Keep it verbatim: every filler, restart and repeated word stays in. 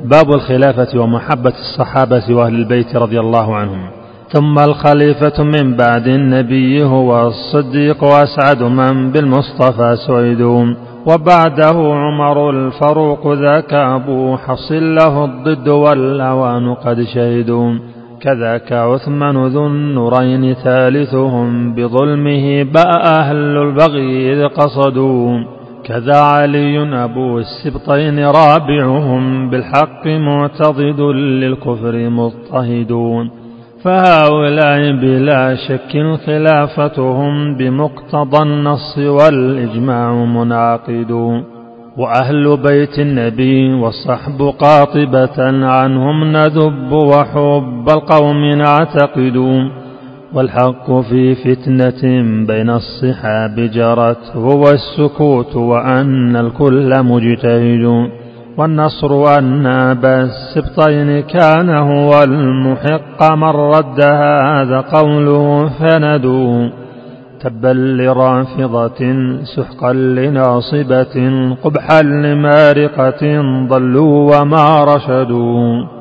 باب الخلافة ومحبة الصحابة وأهل البيت رضي الله عنهم. ثم الخليفة من بعد النبي هو الصديق وأسعد من بالمصطفى سعيد، وبعده عمر الفاروق ذاك أبو حفص له الضد والأوان قد شهدوا، كذاك عثمان ذو النورين ثالثهم بظلمه باء أهل البغي إذ قصدوا، كذا علي أبو السبطين رابعهم بالحق معتضد للكفر مضطهدون، فهؤلاء بلا شك خلافتهم بمقتضى النص والإجماع منعقد، وأهل بيت النبي والصحب قاطبة عنهم ندب وحب القوم نعتقد، والحق في فتنة بين الصحاب جرت هو السكوت وأن الكل مجتهد، والنصر أن أبا السبطين كان هو المحق من رد هذا قوله فندوا، تبا لرافضة سحقا لناصبة قبحا لمارقة ضلوا وما رشدوا.